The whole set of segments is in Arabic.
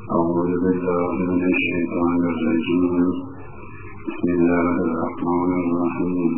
أعوذ بالله من الشيطان الرجيم. بسم الله الرحمن الرحيم.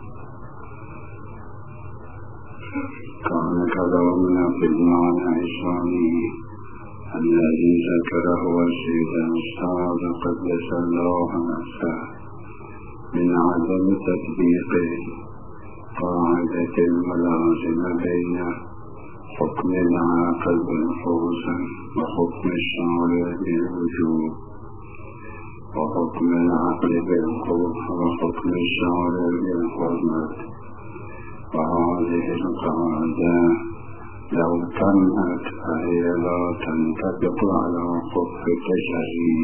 كان كلامنا في المعنى الإسلامي الذي ذكره السيد الأستاذ قدس الله نفسه من عدم تطبيق قاعدة الملازمة بين حكم العاقل بالفرض وحكم الشارع بالوجوب، وحكم العقل بالقبح وحكم الشارع بالحرمة. وهذه القاعدة لو تمت فهي لا تنطبق على خف التشريع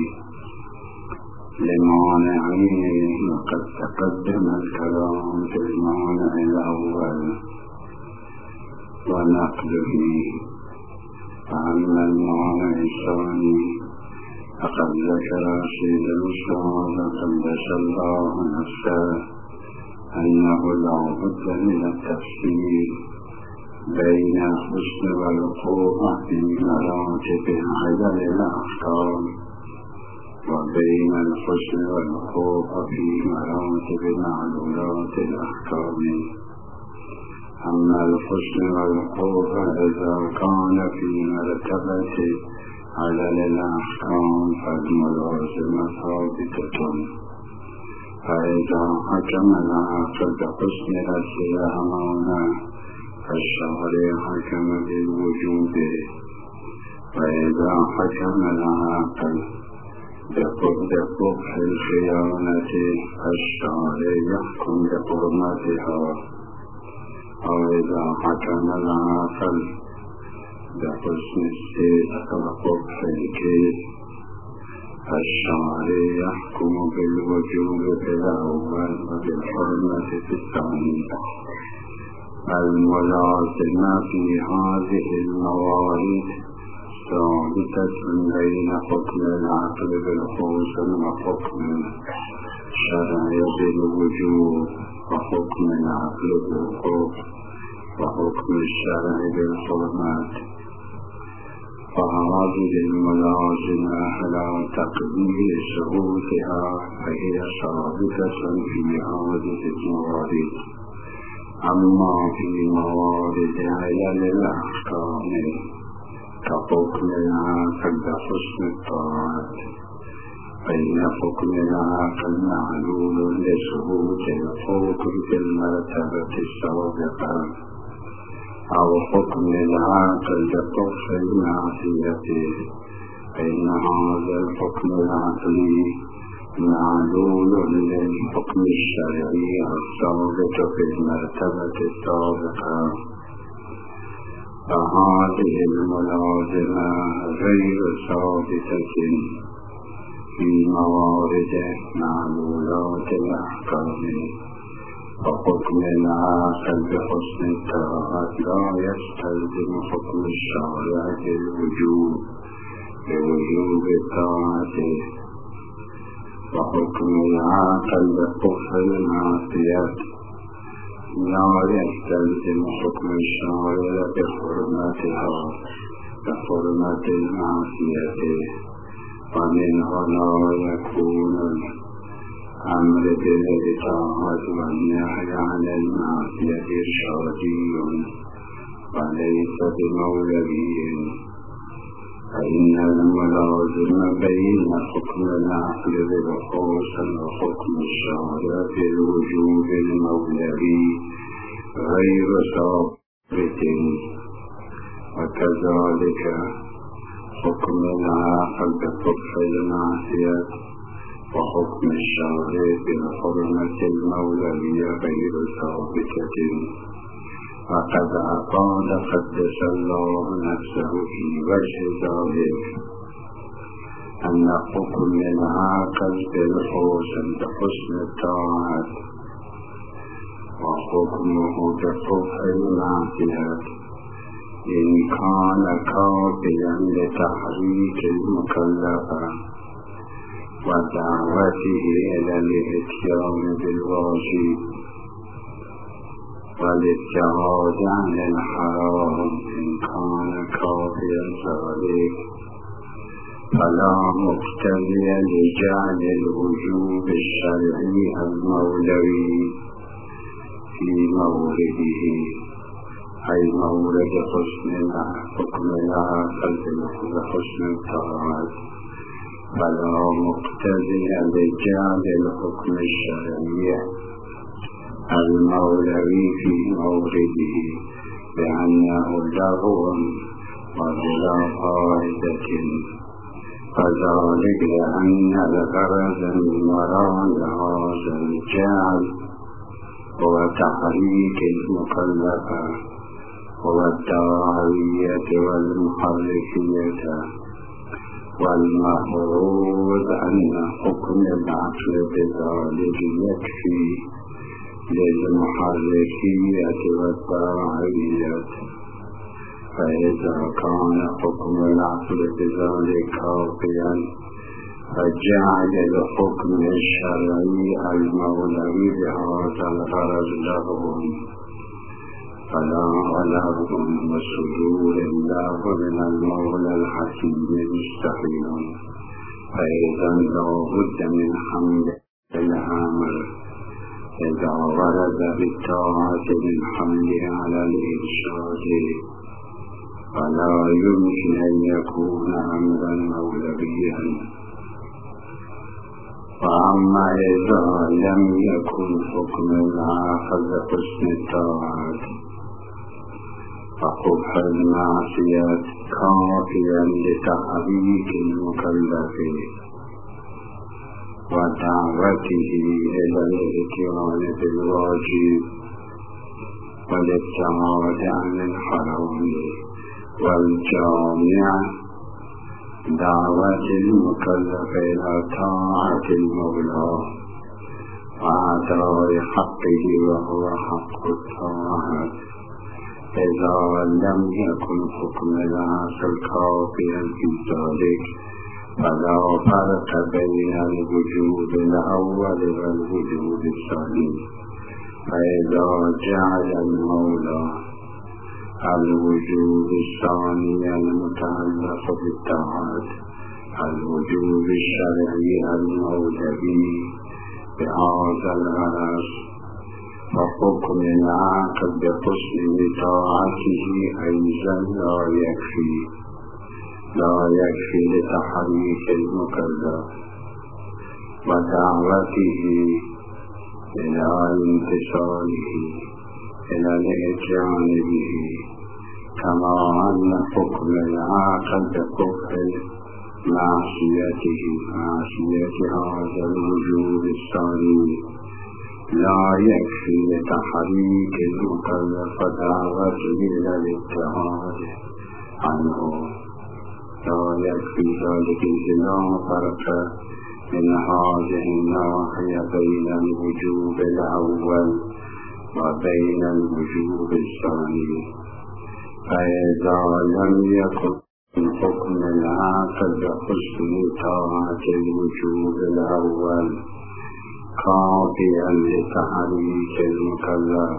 لمانعين، وقد تقدم الكلام في المانع الأول ونقله. فأما المعنى الثاني فقد ذكر سيد الأستاذ قدس الله نفسه أنه لا بد من التفصيل بين الحسن والوقوع في مراتب عدل الأحكام، وبين الحسن والوقوع في مراتب معلولات الأحكام. أما الحسن والوقوع إذا كان في مرتبة عدل الأحكام فالملازمة ثابتة، فإذا حكم العاقل بحسن رسل الأمانة فالشارع حكم بالوجوب، وإذا حكم العاقل بقبح الخيانة فالشارع يحكم بحرمتها، وإذا حكم العاقل بحسن السيئة وقبح الكيد فالشارع يحكم بالوجوب في الأول وبالحرمة في الثاني. الملازمة في هذه الموارد ثابتة بين حكم العقل بالحسن وحكم الشرع بالوجوب، وحكم العقل بالقبح وحكم الشرع بالحرمة. فهذه الملازمة على تقدير ثبوتها فهي ثابتة في هذه الموارد. أما في موارد علل الأحكام كحكم العاقل بحسن الطاعة فإن حكم العاقل معلول لثبوت الحكم في المرتبة السابقة، أو حكم العاقل بقبح المعصية فإن هذا الحكم العقلي معلول للحكم الشرعي الثابت في المرتبة السابقة. فهذه الملازمة غير ثابتة في موارد معلولات الأحكام. وحكم العاقل بحسن الطاعة لا يستلزم حكم الشارع بالوجوب بوجوب طاعته، وحكم العاقل بقبح المعصية لا يستلزم حكم الشارع بحرمتها بحرمة المعصية. ومن هنا يكون الأمر بالإطاعة والنهي عن المعصية إرشادي وليس بمولوي، فإن الملازم بين حكم العقل بالحسن وحكم الشارع بالوجوب المولوي غير ثابت، وكذلك حكم العاقل بقبح المعصية وحكم الشارع بالحرمة المولوية غير ثابتة. وقد أفاد قدس الله نفسه في وجه ذلك أن حكم العاقل بالحسن بحسن الطاعة وحكمه بقبح المعصية إن كان كافيا لتحريك المكلف ودعوته إلى الإتيان بالواجب والابتعاد عن الحرام إن كان كافيا ذلك، فلا مقتضي لجعل الوجوب الشرعي المولوي في مورده أي مورد حسن حكم العاقل بحسن الطاعات، فلا مقتضي لجعل الحكم الشرعي المولوي في مورده بأنه لغو وبلا فائدة، فذلك لأن الغرض من وراء هذا الجعل هو تحريك المكلف والداعية والمحركية، والمفروض أن حكم العقل بذلك يكفي للمحركية والداعية. فإذا كان حكم العقل بذلك كافيا فجعل الحكم الشرعي المولوي بهذا الغرض لغو، فلا لغو وصدور الله من المولى الحكيم مستحيل، فإذا لا بد من حمل الأمر إذا ورد بالطاعة من حمله على الإرشاد، فلا يمكن أن يكون أمرا مولويا. وأما إذا لم يكن حكم العاقل حسن الطاعات فقبح المعصية كافيا لتحريك المكلف ودعوته إلى الإتيان بالواجب والابتعاد عن الحرام، والجامع دعوة المكلف إلى طاعة المولى وأداء حقه وهو حق الطاعة. إذا لم يكن حكم العاقل كافيا في ذلك فلا فرق بين الوجوب الأول والوجوب الثاني. فإذا جعل المولى الوجوب الثاني المتعلق بالطاعات الوجوب الشرعي المولوي بهذا الغرض، فحكم العاقل بحسن طاعته أيضا لا يكفي لتحريك المكلف ودعوته إلى امتثاله إلى الإتيان به، كما أن حكم العاقل بكفر معصية هذا الوجوب الثاني لا يكفي لتحريك المكلف ودعوته إلى الابتعاد عنه. لا يكفي ذلك لا فرق من هذه الناحية بين الوجوب الأول وبين الوجوب الثاني. فإذا لم يكن حكم العاقل بحسن طاعة الوجوب الأول كافيا لتحريك المكلف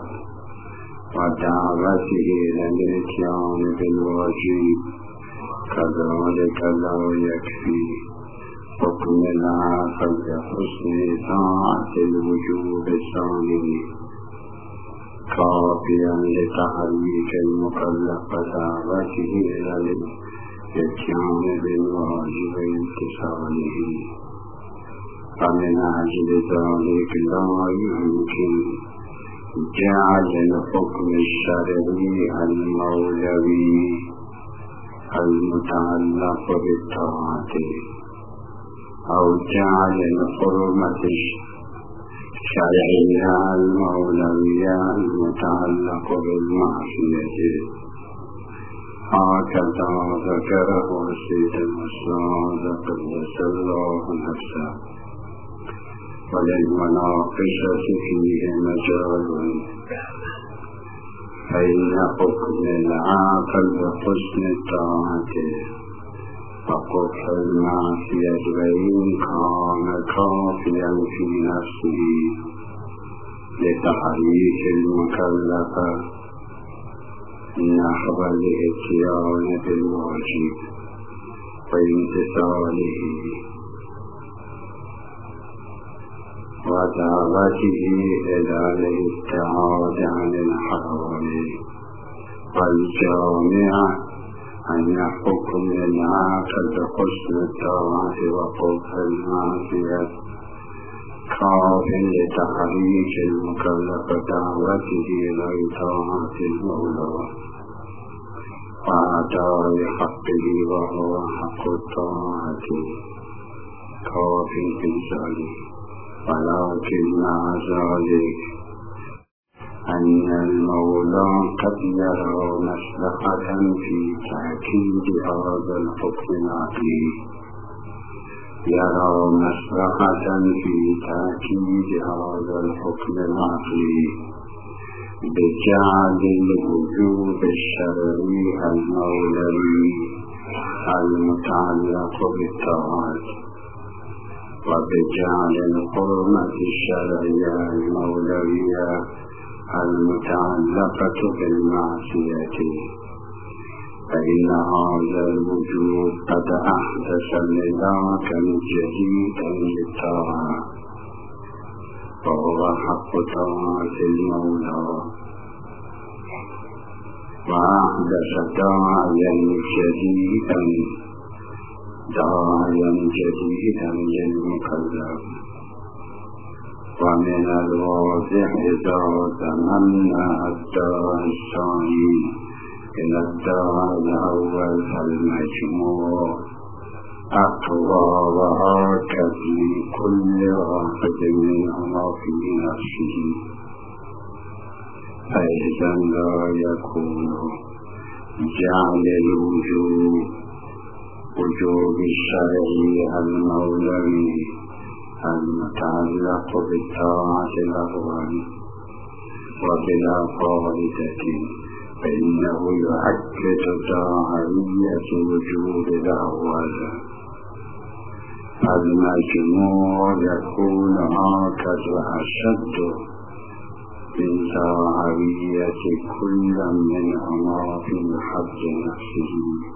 ودعوته إلى الإتيان بالواجب، كذلك لا يكفي حكم العاقل بحسن طاعة الوجوب الثاني كافيا لتحريك المكلف ودعوته إلى الإتيان بالواجب وامتثاله. فمن أجل ذلك لا يمكن جعل الحكم الشرعي المولوي المتعلق بالطاعة أو جعل الحرمة الشرعية المولوية المتعلق بالمعصية، هكذا ذكره السيد المسعود قدس الله نفسه، وللمناقشة فيه مجال، فإن حكم العاقل بحسن الطاعة فقبح المعصية وإن كان كافيا في نفسه لتحريك المكلف نحو الإتيان بالواجب، وامتثاله ودعوته إلى الابتعاد عن الحرام والجامع أن حكم العاقل حسن الطاعة وقبح المعصية كاف لتحريك المكلف دعوته إلى طاعة المولى وأداء حقه وهو حق الطاعة كاف في ذلك ولكن مع ذلك أن المولى قد يرى مصلحة في تأكيد هذا الحكم العقلي بجعل الوجوب الشرعي المولوي المتعلق بالطاعات وبجعل الحرمة الشرعية المولوية المتعلقة بالمعصية فإن هذا الوجوب قد أحدث ملاكا جديدا للطاعة وهو حق طاعة المولى وأحدث داعيا جديدا للمكلف ومن الواضح إذا تمنى الداعي الثاني إلى الداعي الأول فالمجموع أقوى وآكد لكل واحد منهما في نفسه فإذا لا يكون جعل وجوب الشرعي المولوي المتعلق بالطاعة الأول وبلا فائدة فإنه يؤكد داعية وجوب الأول المجموع يكون هكذا أشد من داعية كل منهما في حد نفسه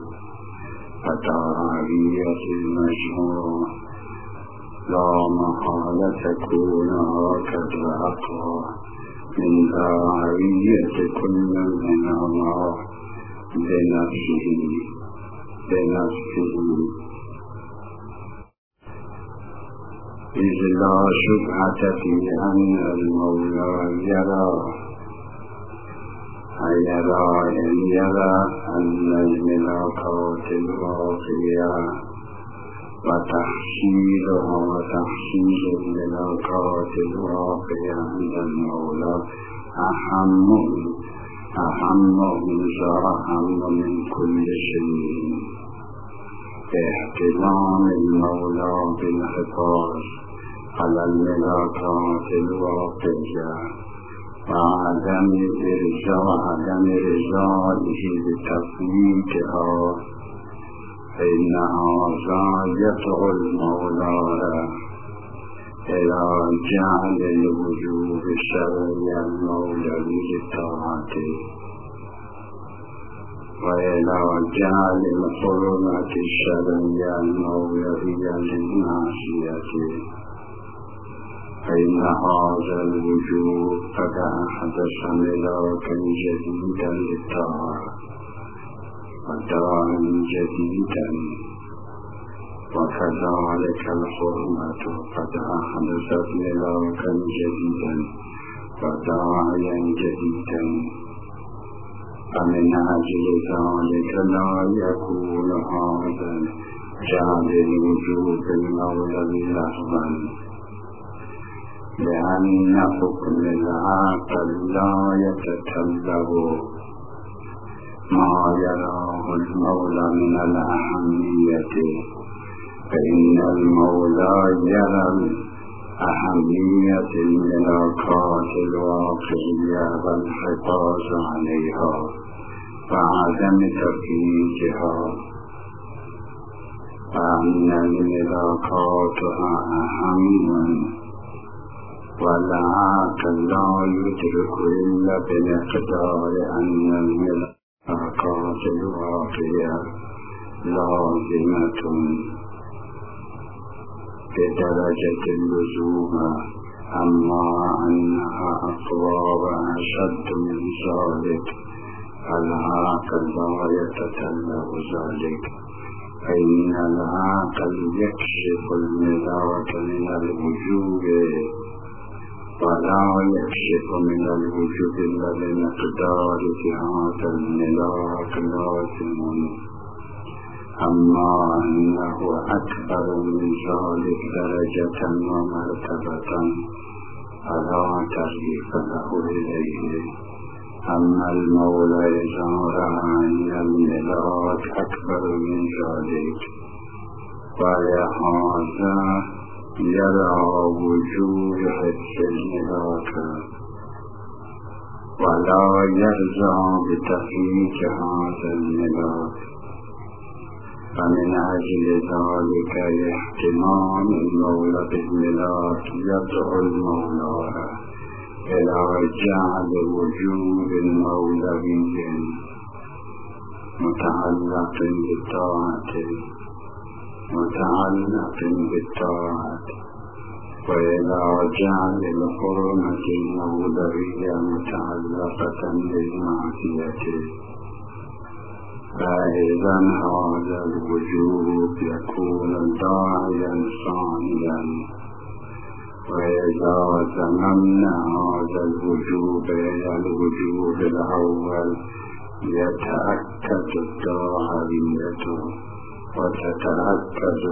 فتعالية المجموع لا محالة تكون هكذا أقوى من داعية كل منهما بنفسه إذ لا شبهة في أن المولى يرى أن الملاقات الواقعية وتحصيلها وتحصيل الملاقات الواقعية عند المولى أهم من كل شيء باحترام المولى بالحفاظ على الملاقات الواقعية وعدم إرجائه بتفويتها فإنها يدعو المولى إلى جعل الوجوب الشرعي المولوي للطاعة وإلى جعل الحرمة الشرعية المولوية للمعصية فإن هذا الوجوب قد أحدث ملاكا جديدا للطاعة وداعا جديدا وكذلك الحرمة قد أحدثت ملاكا جديدا وداعيا جديدا فمن أجل ذلك لا يكون هذا جعل الوجوب المولوي لغوا لأن حكم العاقل لا يتطلب ما يراه المولى من الأهمية فإن المولى يرى أهمية الملاقات الواقعية والحفاظ عليها وعدم تفريجها فأن الملاقاتها أهم والعاقل لا يدرك إلا بمقدار أن الملاقات الواقعية لازمة بدرجة اللزوم، أما أنها أقوى وأشد من ذلك العاقل لا يتطلب ذلك، فإن العاقل يكشف الملاك من الوجوب ولا يكشف من الوجوب إلا بمقدار هذا الملاك لازم، أما أنه أكبر من ذلك درجة ومرتبة فلا تغيير له إليه. أما المولى إذا رأى أن الملاك أكبر من ذلك ولهذا يرى وجوه حس الملاك ولا يرجع بتفريج هذا الملاك، فمن أجل ذلك احتمام المولى بالملاك يدعو المولى إلى جعل وجود المولوي متعلق بالطاعة وإلى جعل الحرمة المولوية متعلقة بالمعصية، فإذا هذا الوجود يكون داعيا صانيا، وإذا زممنا هذا الوجود إلى الوجود الأول يتأكد الداعية وتتأكد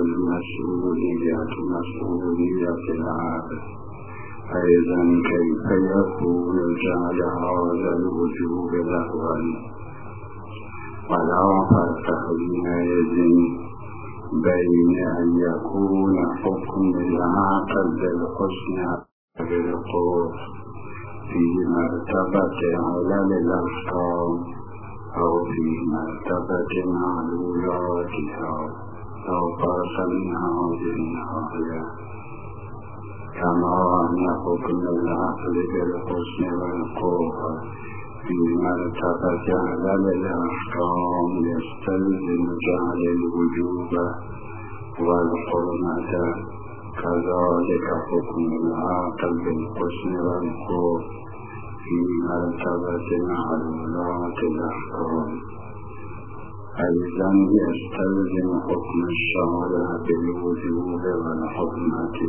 مسؤولية العبد. فإذا كيف يكون جعل هذا الوجود الأول؟ ولا فرق حينئذ بين أن يكون حكم العاقل بالحسن بالقوة في مرتبة علل الأحكام أو في مرتبة معلولاتها أو فرق من هذه الناحية، كما أن حكم العقل بالحسن والقوة في مرتبة علل الأحكام يستلزم جعل الوجوب والحرمة، كذلك حكم العاقل بالحسن والقوة في مرتبة معلولات الأحكام. أيضا يستلزم حكم الشارع بالوجوب والحرمة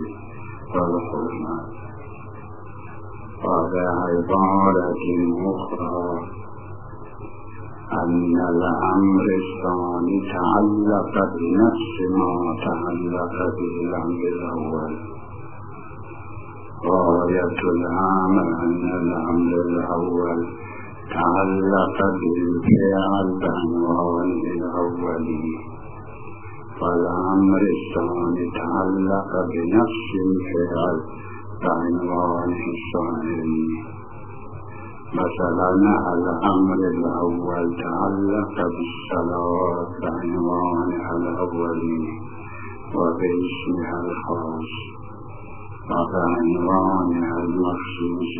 وعلى عبارة أخرى أن الأمر الثاني تعلق بنفس ما تعلق به الأمر الأول. غاية الأمر أن الأمر الأول تعلق بالفعل بعنوانه الأولي، والأمر الثاني تعلق بنفس الفعل بعنوانه الثاني. مثلا الأمر الأول تعلق بالصلاة بعنوانها الأولي وباسمها الخاص وبعنوانها المخصوص،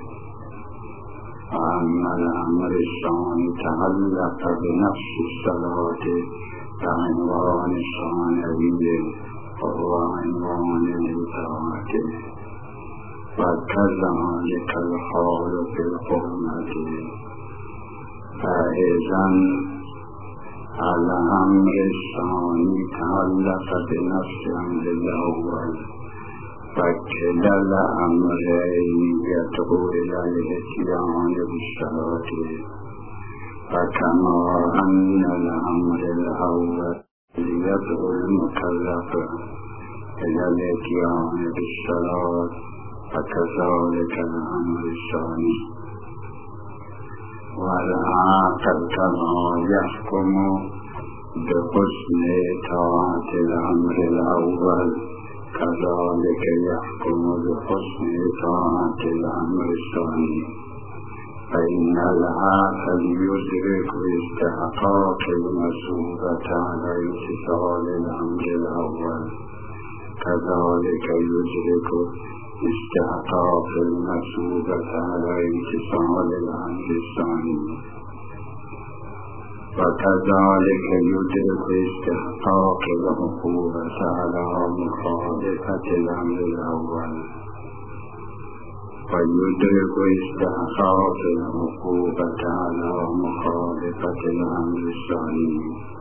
أما الأمر الثاني تعلق بنفس الصلاة بعنوان الثانوي وهو عنوان الإطاعة، وكذلك الحال في الحرمة. فإذا الأمر الثاني تعلق بنفس الأمر الأول، فكلا الأمرين يدعو إلى الإتيان بالصلاة، فكما أن الأمر الأول يدعو المكلف إلى الإتيان بالصلاة، فكذلك الأمر الثاني. والعاقل كما يحكم بحسن طاعة الأمر الأول كذلك يحكم بحسن طاعة الأمر الثاني، فإن العاقل يدرك استحقاق المثوبة على امتثال الأمر الأول، كذلك يدرك استحقاق المثوبة على امتثال الأمر الثاني. وكذلك يدرك استحقاق العقوبة على مخالفة الأمر الأول، ويدرك استحقاق العقوبة على مخالفة الأمر الثاني.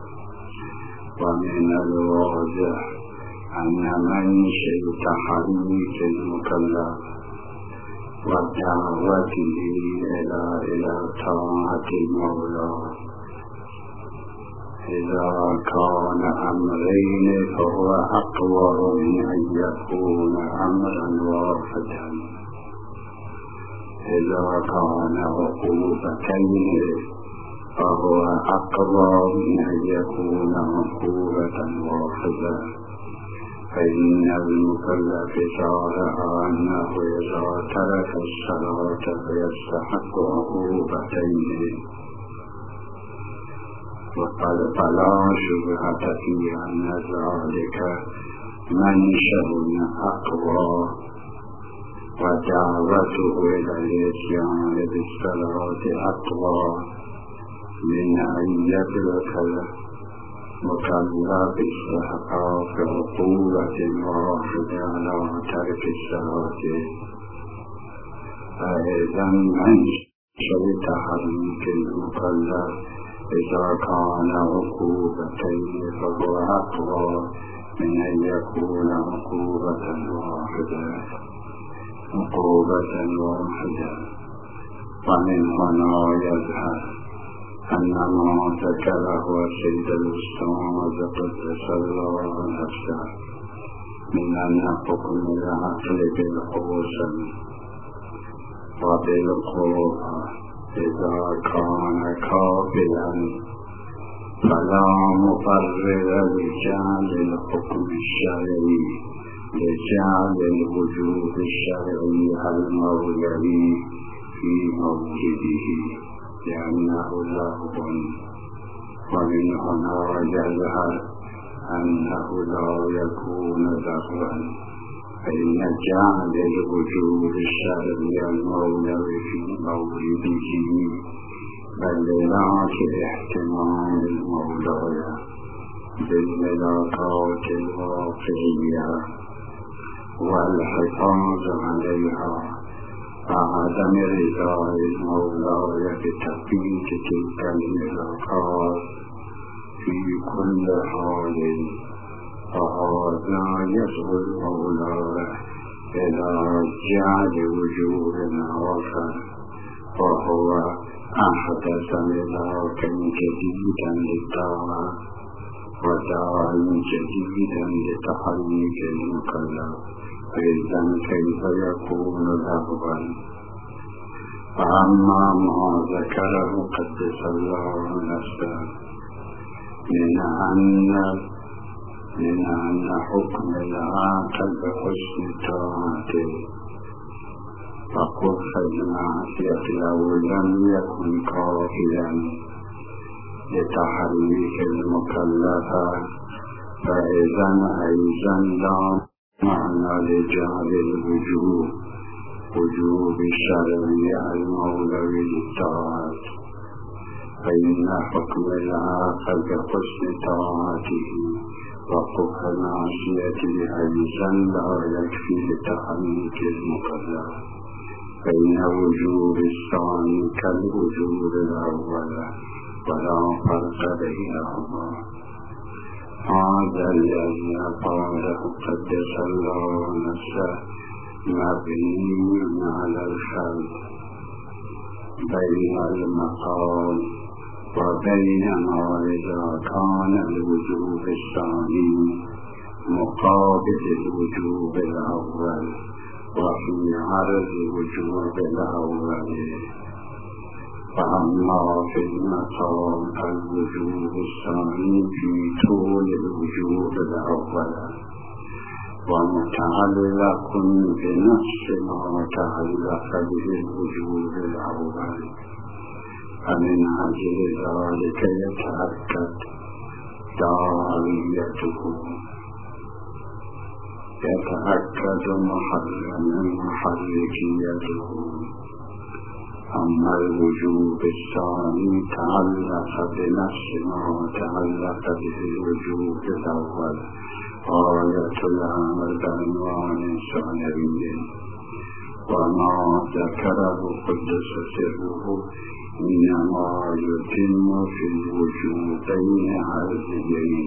ومن الواضح أن منشأ تحريك المكلف ودعوته إلى طاعة المولى إذا كان أمرين فهو أقوى من أن يكون أمرا واحدا. إذا كان عقوبتين فهو أقوى من أن يكون عقوبة واحدة. فإن المكلف شرع أنه إذا ترك الصلاة فيستحق عقوبتين، وقد فلا شبهة في أن ذلك منشأ أقوى، ودعوته إلى الإتيان بالصلاة أقوى من أن يدرك المكلف استحقاق عقوبة واحدة على ترك الصلاة. فإذا منشأ تحريك المكلف إذا كان عقوبتين فهو أقوى من أن يكون عقوبة واحدة. ومن هنا يظهر أن ما ذكره سيد الأستاذ قدس الله نفسه من أن حكم العقل بالحسن وبالقوة إذا كان كافلا فلا مقرر لجعل الحكم الشرعي لجعل الوجود الشرعي المولوي في موجوده لأنه لغو. ومن هنا يظهر أنه لا يكون لغوا، فإن جعل الوجود الشرعي المولوي في موجوده بلغات احتمال المولى بالملاقات الواقعية والحفاظ عليها وعدم رضا المولى بتثبيت تلك الملاقات في كل حال. فهذا يدعو المولى إلى جعل وجود آخر، وهو أحدث ملاكا جديدا للطاعة وداعا جديدا لتحريك المكلف. فإذا كيف يكون لغوا؟ فأما ما ذكره قدس الله نفسه من أن حكم العاقل بحسن طاعته وقف المعصية لو لم يكن كافيا لتحريك المكلف، فإذا أيضا لا معنى لجعل وجوب الشرعي المولوي للطاعة. فإن حكم العاقل بحسن طاعته وقف المعصية أيضا لا يكفي لتحريك المكلف، فإن وجوب الثاني كالوجوب الأول ولا فرق بينهما. هذا الذي قاله قدس الله نفسه مبني على الفرق بين المقام وبين ما إذا كان الوجوب الثاني مقابل الوجوب الأول وفي عرض وجوب الأول. فأما في المقام الوجوب الثاني في طول الوجوب الأول ومتعلق بنفس ما تعلق به الوجوب الأول، فمن أجل ذلك يتأكد داعيته، يتأكد محركيته. اما الوجوب الثانی تعلق بنفس ما تعلق به الوجوب الاول آیت العمل بعنوان ثانویه و ما ذکره قدس سره انما یتم فی الوجوبین هذین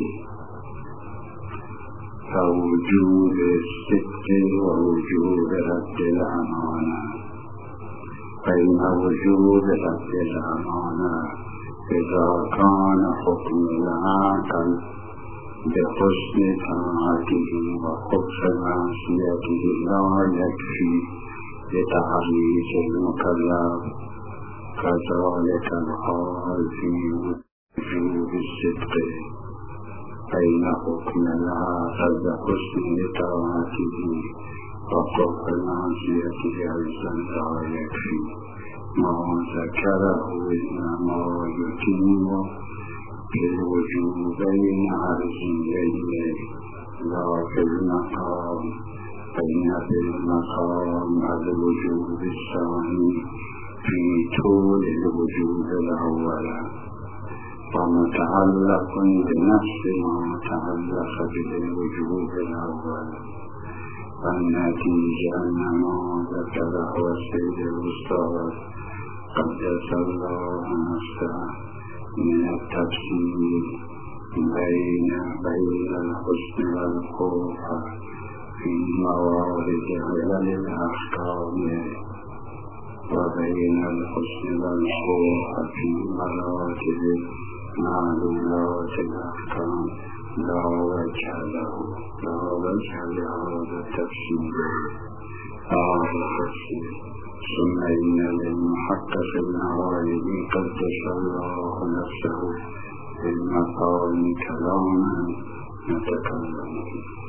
فوجوب الصدق و وجوب رد الامانه فإن وجوب رد الامانه اذا كان حكم العقل بحسن طاعته وحسن معصيته لا يكفي لتحريك المكلف كذلك الحال في وجوب الصدق فإن حكم العقل بحسن طاعته وحسن معصيته أيضا لا يكفي ما ذكره إنما يتم في الوجوبين عرضيين لا في المقام فإن في المقام الوجوب الثاني في طول الوجوب الأول ومتعلق بنفس ما تعلق به الوجوب الأول والنتيجة أن ما ذكره السيد الأستاذ قدس الله نفسه من التفسير بين الحسن والخوف في موارد علل الأحكام وبين الحسن والخوف في مراتب معلولات الأحكام لا وجه لهذا التفسير ثم إن للمحقق النوائي قدس الله نفسه في المقام كلاما نتكلم فيه